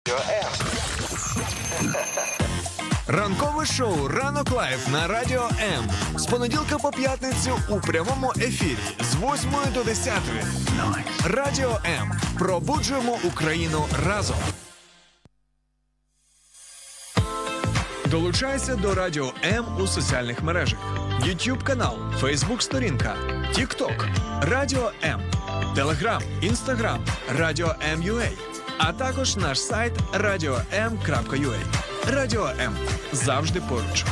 Ранкове шоу «Ранок Лайв» на Радіо М. З понеділка по п'ятницю у прямому ефірі з 8 до 10. Радіо М. Пробуджуємо Україну разом. Долучайся до Радіо М у соціальних мережах. YouTube канал, Facebook сторінка, TikTok, Радіо М, Telegram, Instagram, Радіо М.UA, а також наш сайт radio.m.ua. Радіо М. Завжди поруч.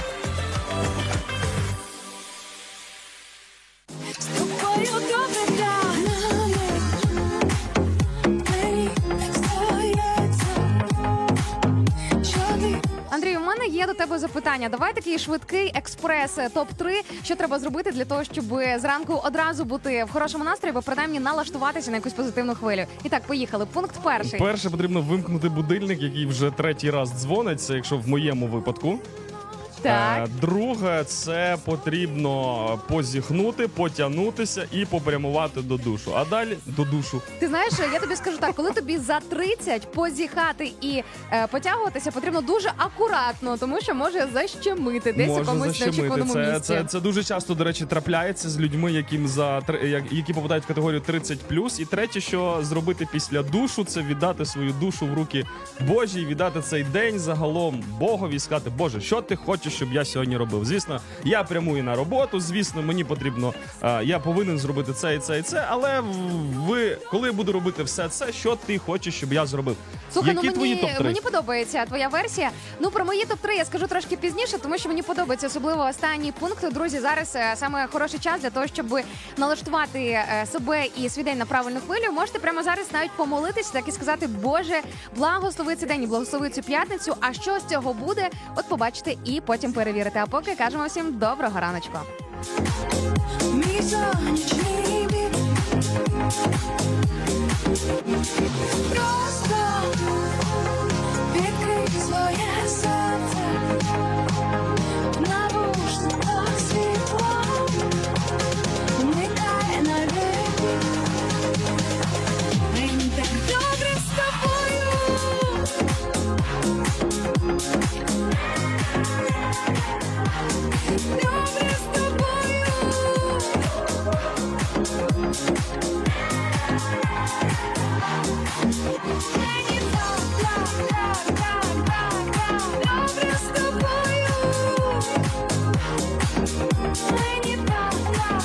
Андрій, у мене є до тебе запитання. Давай такий швидкий експрес топ-3, що треба зробити для того, щоб зранку одразу бути в хорошому настрої, або принаймні налаштуватися на якусь позитивну хвилю. І так, поїхали. Пункт перший. Перше, потрібно вимкнути будильник, який вже третій раз дзвонить, це якщо в моєму випадку. Так. Друге, це потрібно позіхнути, потягнутися і попрямувати до душу. А далі до душу. Ти знаєш, я тобі скажу так, коли тобі за 30 позіхати і потягуватися потрібно дуже акуратно, тому що може защемити десь у комусь неочікуваному місці. Це дуже часто, до речі, трапляється з людьми, які попадають в категорію 30+. І третє, що зробити після душу, це віддати свою душу в руки Божі, і віддати цей день загалом Богові і сказати: Боже, що ти хочеш, щоб я сьогодні робив? Звісно, я прямую на роботу, звісно, мені потрібно, я повинен зробити це і це і це, але коли я буду робити все це, що ти хочеш, щоб я зробив? Слухай, які твої топ-3? Мені подобається твоя версія. Ну, про мої топ-3 я скажу трошки пізніше, тому що мені подобається особливо останній пункт. Друзі, зараз саме хороший час для того, щоб налаштувати себе і свій день на правильну хвилю. Можете прямо зараз навіть помолитися, так і сказати: Боже, благослови цей день і благослови цю п'ятницю. А що з цього буде, от побачите і потім перевірите. А поки кажемо всім доброго раночку. Мій сонячний бік. Просто відкрий своє серце, навушниках світло, вмикай на ритм. Мені так добре з тобою. Добре з тобою. Мені так, добре з тобою. Мені так,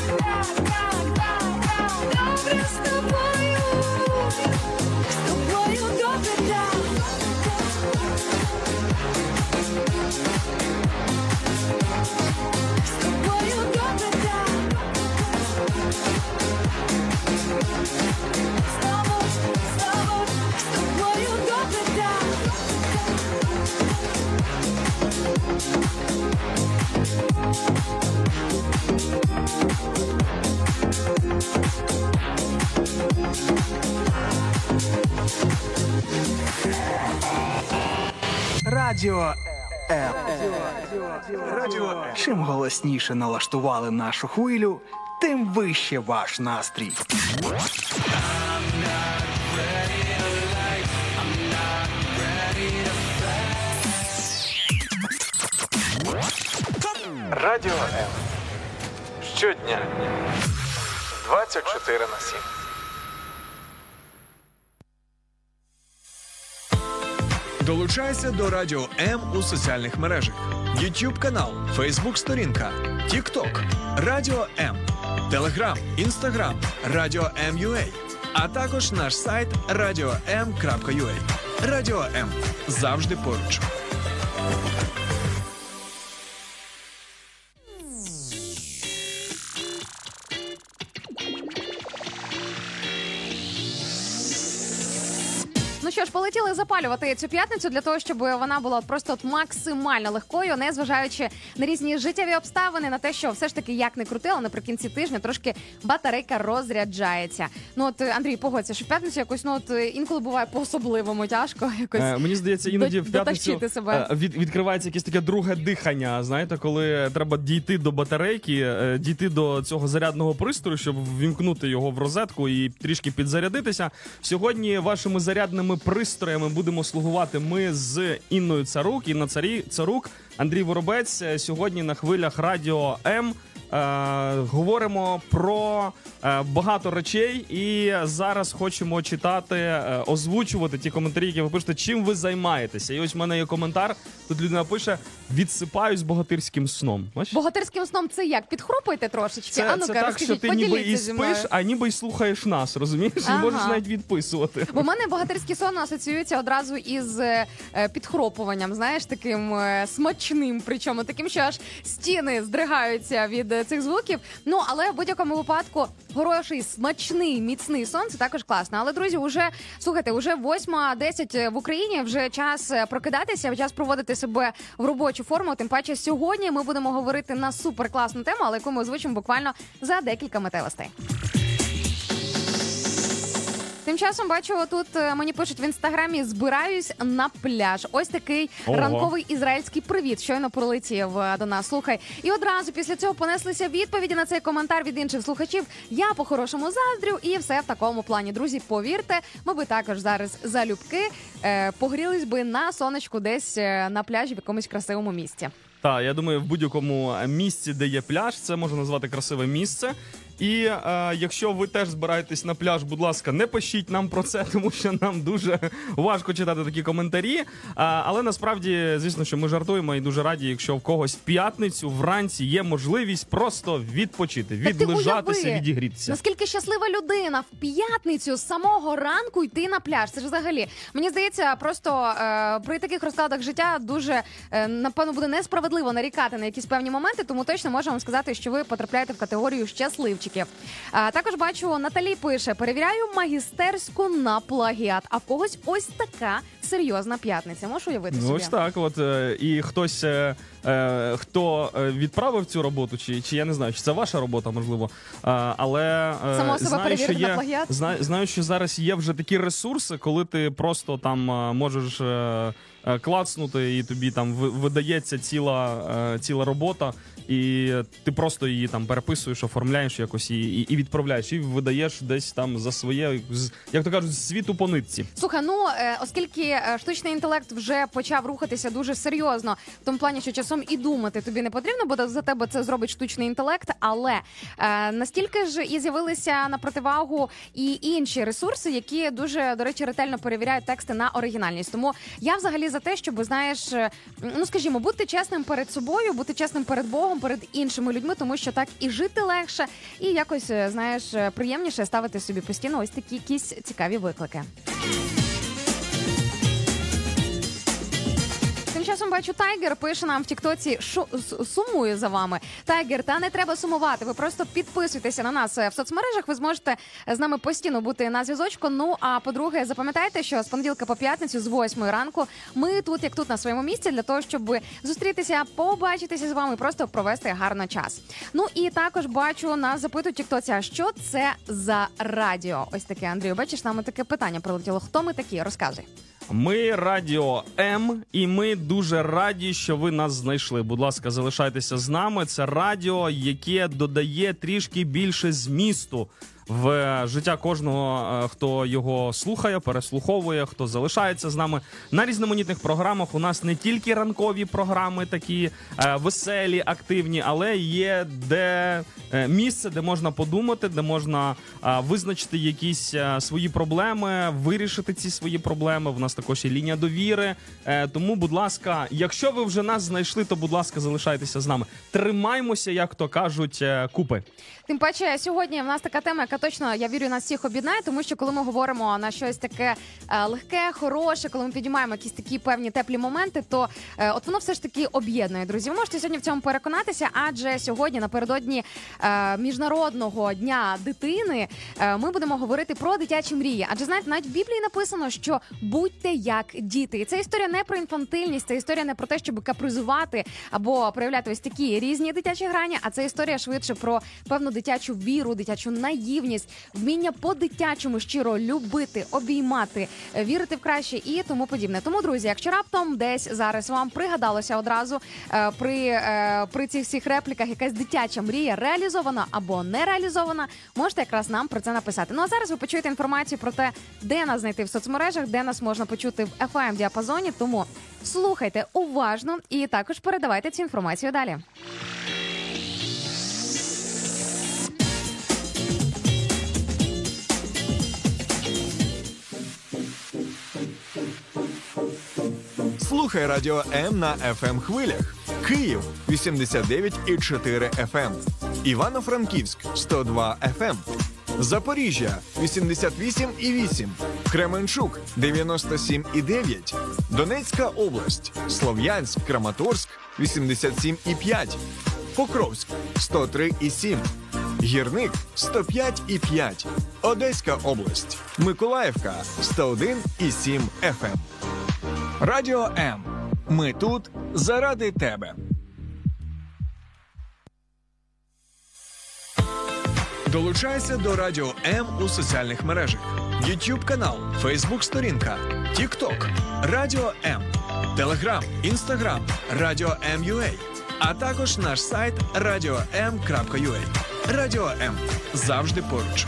добре з тобою. З тобою добре, так. З тобою добре, так. З тобою добре, так. Радіо М. Чим голосніше налаштували нашу хвилю, тим вище ваш настрій. Радіо М. Щодня 24/7. Долучайся до Радіо М у соціальних мережах. YouTube канал, Facebook сторінка, TikTok, Радіо М, Telegram, Instagram, Радіо М.UA, а також наш сайт radio.m.ua. Радіо М. Завжди поруч. Ну що ж, полетіли запалювати цю п'ятницю для того, щоб вона була просто максимально легкою, незважаючи на різні життєві обставини, на те, що все ж таки, як не крути, але наприкінці тижня трошки батарейка розряджається. Ну от, Андрій, погодься, що в п'ятницю якось, інколи буває по-особливому тяжко якось. Мені здається, іноді в п'ятницю відкривається якесь таке друге дихання, знаєте, коли треба дійти до батарейки, дійти до цього зарядного пристрою, щоб ввімкнути його в розетку і трішки підзарядитися. Сьогодні вашими зарядними настроями будемо слугувати ми з Інною Царук. Інна Царук, Андрій Воробець. Сьогодні на хвилях Радіо М. Говоримо про багато речей і зараз хочемо читати, озвучувати ті коментарі, які ви пишете, чим ви займаєтеся. І ось в мене є коментар, тут людина пише: відсипаюсь богатирським сном. Бачиш? Богатирським сном це як? Підхрупуєте трошечки? Це ну-ка, так, розкажіть, що ти ніби і поділіться зі мною. спиш, а ніби й слухаєш нас, розумієш? І Ага. можеш навіть відписувати. Бо в мене богатирський сон асоціюється одразу із підхропуванням, знаєш, таким смачним, причому таким, що аж стіни здригаються від цих звуків. Ну, але в будь-якому випадку хороший, смачний, міцний сон – це також класно. Але, друзі, слухайте, уже 8:10 в Україні, вже час прокидатися, час проводити себе в робочу форму. Тим паче сьогодні ми будемо говорити на суперкласну тему, але яку ми озвучимо буквально за декілька метелостей. Тим часом бачу, тут мені пишуть в інстаграмі: збираюсь на пляж. Ось такий ранковий ізраїльський привіт щойно прилетів до нас. Слухай, і одразу після цього понеслися відповіді на цей коментар від інших слухачів. Я по-хорошому заздрю, і все в такому плані. Друзі, повірте, ми би також зараз залюбки погрілись би на сонечку десь на пляжі в якомусь красивому місці. Так, я думаю, в будь-якому місці, де є пляж, це можна назвати красиве місце. І якщо ви теж збираєтесь на пляж, будь ласка, не пишіть нам про це, тому що нам дуже важко читати такі коментарі. Але насправді, звісно, що ми жартуємо і дуже раді, якщо в когось в п'ятницю вранці є можливість просто відпочити, відлежатися, відігрітися. Наскільки щаслива людина в п'ятницю з самого ранку йти на пляж. Це ж взагалі, мені здається, просто при таких розкладах життя дуже, напевно, буде несправедливо нарікати на якісь певні моменти, тому точно можемо вам сказати, що ви потрапляєте в категорію щасливчиків. Також бачу, Наталі пише: перевіряю магістерську на плагіат. А в когось ось така серйозна п'ятниця. Можеш уявити собі? Ось так, от і хтось, хто відправив цю роботу, чи я не знаю, чи це ваша робота, можливо. Але само себе перевірити на плагіат? Знаю, що зараз є вже такі ресурси, коли ти просто там можеш клацнути, і тобі там видається ціла робота, і ти просто її там переписуєш, оформляєш якось і відправляєш, і видаєш десь там за своє, як то кажуть, світу по нитці. Слухай, оскільки штучний інтелект вже почав рухатися дуже серйозно, в тому плані, що часом і думати тобі не потрібно, бо за тебе це зробить штучний інтелект, але настільки ж і з'явилися на противагу і інші ресурси, які дуже, до речі, ретельно перевіряють тексти на оригінальність. Тому я взагалі за те, щоб, знаєш, скажімо, бути чесним перед собою, бути чесним перед Богом, перед іншими людьми, тому що так і жити легше, і якось, знаєш, приємніше ставити собі постійно ось такі якісь цікаві виклики. Тим часом бачу, Тайгер пише нам в тіктоці, що сумує за вами. Тайгер, та не треба сумувати, ви просто підписуйтеся на нас в соцмережах, ви зможете з нами постійно бути на зв'язочку. Ну, а по-друге, запам'ятайте, що з понеділка по п'ятницю з 8 ранку ми тут, як тут, на своєму місці, для того, щоб зустрітися, побачитися з вами, просто провести гарно час. Ну, і також бачу, нас запитують в тіктоці, а що це за радіо? Ось таке, Андрію, бачиш, нам таке питання прилетіло. Хто ми такі? Розказуй. Ми Радіо М, і ми дуже раді, що ви нас знайшли. Будь ласка, залишайтеся з нами. Це радіо, яке додає трішки більше змісту в життя кожного, хто його слухає, переслуховує, хто залишається з нами на різноманітних програмах. У нас не тільки ранкові програми такі веселі, активні, але є місце, де можна подумати, де можна визначити якісь свої проблеми, вирішити ці свої проблеми. В нас також є лінія довіри. Тому, будь ласка, якщо ви вже нас знайшли, то, будь ласка, залишайтеся з нами. Тримаймося, як то кажуть, купи. Тим паче, сьогодні в нас така тема, яка точно, я вірю, нас всіх об'єднає, тому що коли ми говоримо на щось таке легке, хороше, коли ми підіймаємо якісь такі певні теплі моменти, то от воно все ж таки об'єднує, друзі. Ви можете сьогодні в цьому переконатися, адже сьогодні, напередодні Міжнародного дня дитини, ми будемо говорити про дитячі мрії. Адже, знаєте, навіть в Біблії написано, що будьте як діти. І це історія не про інфантильність, це історія не про те, щоб капризувати або проявляти ось такі різні дитячі грані, а це історія швидше про певну дитячу віру, дитячу наївність, вміння по-дитячому щиро любити, обіймати, вірити в краще і тому подібне. Тому, друзі, якщо раптом десь зараз вам пригадалося одразу при цих всіх репліках якась дитяча мрія реалізована або не реалізована, можете якраз нам про це написати. Ну а зараз ви почуєте інформацію про те, де нас знайти в соцмережах, де нас можна почути в FM-діапазоні, тому слухайте уважно і також передавайте цю інформацію далі. Слухай Радіо М на FM хвилях. Київ 89,4 FM. Івано-Франківськ 102 FM. Запоріжжя 88,8. Кременчук 97,9. Донецька область. Слов'янськ, Краматорськ 87,5. Покровськ 103,7. Гірник 105,5. Одеська область. Миколаївка 101,7 FM. Радіо М. Ми тут заради тебе. Долучайся до Радіо М у соціальних мережах. YouTube канал, Facebook сторінка, TikTok, Радіо М, Telegram, Instagram, Радіо М.UA, а також наш сайт radio.m.ua. Радіо М. Завжди поруч.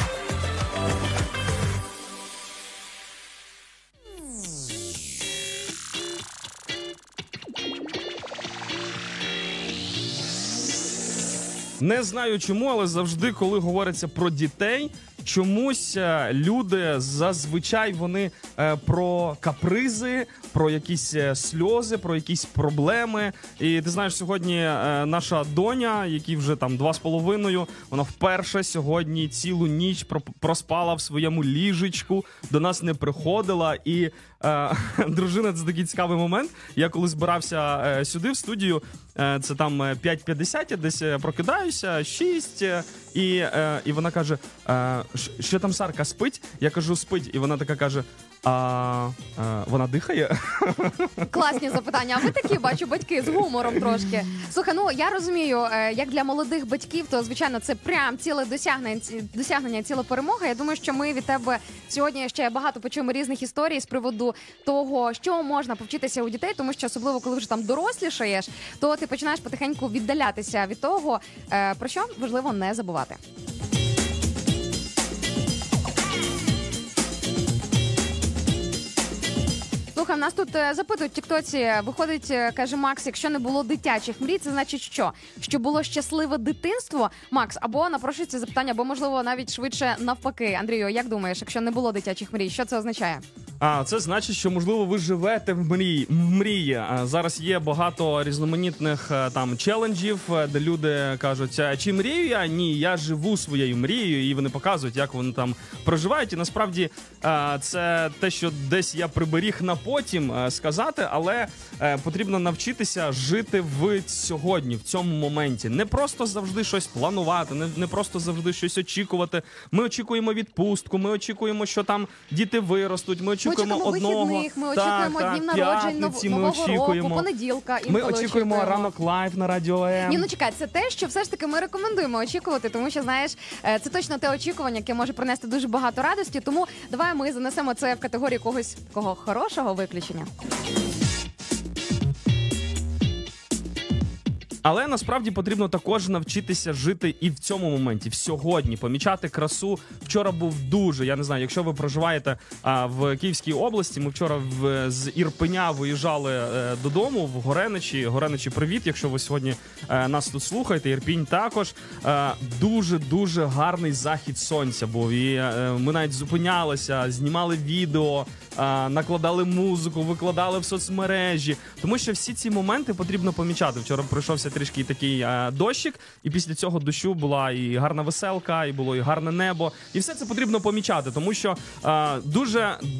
Не знаю чому, але завжди, коли говориться про дітей, чомусь люди зазвичай вони про капризи, про якісь сльози, про якісь проблеми. І ти знаєш, сьогодні наша доня, якій вже там 2,5, вона вперше сьогодні цілу ніч проспала в своєму ліжечку, до нас не приходила. І дружина, це такий цікавий момент. Я коли збирався сюди в студію, це там 5:50, я десь прокидаюся, 6, і вона каже, що там Сарка, спить? Я кажу, спить. І вона така каже, вона дихає? Класні запитання. А ви такі, бачу, батьки з гумором трошки. Слухай, ну я розумію, як для молодих батьків, то звичайно це прям ціле досягнення, ціла перемога. Я думаю, що ми від тебе сьогодні ще багато почуємо різних історій з приводу того, що можна повчитися у дітей, тому що особливо коли вже там дорослішаєш, то ти починаєш потихеньку віддалятися від того, про що важливо не забувати. Слухай, нас тут запитують в тіктоці, виходить, каже Макс, якщо не було дитячих мрій, це значить що? Що було щасливе дитинство? Макс, або напрошується запитання, або, можливо, навіть швидше навпаки. Андрію, як думаєш, якщо не було дитячих мрій, що це означає? Це значить, що, можливо, ви живете в мрії. Зараз є багато різноманітних там челенджів, де люди кажуть, чи мрію я? Ні, я живу своєю мрією, і вони показують, як вони там проживають. І насправді це те, що десь я приберіг на потім сказати, але потрібно навчитися жити в сьогодні, в цьому моменті. Не просто завжди щось планувати, не просто завжди щось очікувати. Ми очікуємо відпустку, ми очікуємо, що там діти виростуть, ми очікуємо одного. Вихідних, ми очікуємо днів народжень, нового року, понеділка. Ми очікуємо ранок лайв на Радіо М. Ні, ну чекай, це те, що все ж таки ми рекомендуємо очікувати, тому що, знаєш, це точно те очікування, яке може принести дуже багато радості, тому давай ми занесемо це в категорію когось такого хорошого виключення. Але насправді потрібно також навчитися жити і в цьому моменті, в сьогодні, помічати красу. Вчора був дуже, я не знаю, якщо ви проживаєте в Київській області, ми вчора з Ірпеня виїжджали додому в Гореничі. Гореничі, привіт, якщо ви сьогодні нас тут слухаєте, Ірпінь також. Дуже-дуже гарний захід сонця був. І ми навіть зупинялися, знімали відео, накладали музику, викладали в соцмережі. Тому що всі ці моменти потрібно помічати. Вчора пройшовся трішки такий дощик, і після цього дощу була і гарна веселка, і було і гарне небо. І все це потрібно помічати, тому що дуже